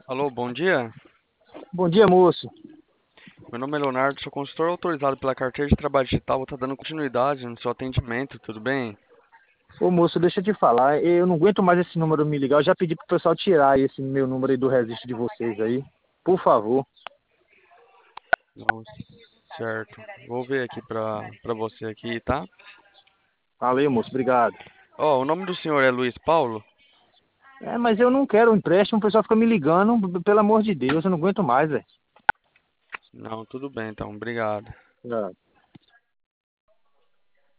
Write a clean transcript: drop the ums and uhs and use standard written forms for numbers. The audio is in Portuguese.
Alô, bom dia. Bom dia, moço. Meu nome é Leonardo, sou consultor autorizado pela Carteira de Trabalho Digital. Vou estar dando continuidade no seu atendimento, tudo bem? Ô, moço, deixa eu te falar. Eu não aguento mais esse número me ligar. Eu já pedi pro pessoal tirar esse meu número aí do registro de vocês aí. Por favor. Não, certo. Vou ver aqui pra você aqui, tá? Valeu, moço. Obrigado. Ó, o nome do senhor é Luiz Paulo? É, mas eu não quero um empréstimo. O pessoal fica me ligando. Pelo amor de Deus, eu não aguento mais, velho. Não, tudo bem então, obrigado. Obrigado.